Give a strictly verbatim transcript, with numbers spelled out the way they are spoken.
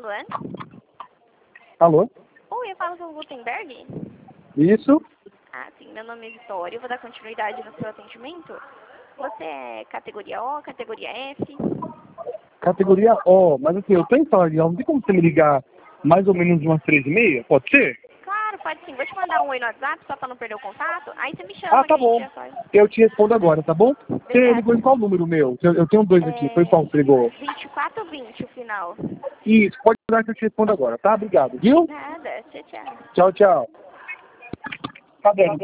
Alô? Alô? Oi, eu falo com o Gutenberg? Isso? Ah, sim, meu nome é Vitória, eu vou dar continuidade no seu atendimento. Você é categoria O, categoria F? Categoria O, mas assim, eu tô em Florianópolis, não tem como você me ligar mais ou menos umas três e meia? Pode ser? Claro, pode sim. Vou te mandar um oi no WhatsApp, só pra não perder o contato. Aí você me chama, Ah, que tá a gente bom. já faz. Eu te respondo agora, tá bom? Você Obrigada. ligou em qual número meu? Eu, eu tenho dois aqui, foi É qual que você ligou? vinte e quatro vinte o final. Isso, pode ligar que eu te respondo agora, tá? Obrigado, viu? Nada, tchau, tchau. Tchau, tchau. Tá dando.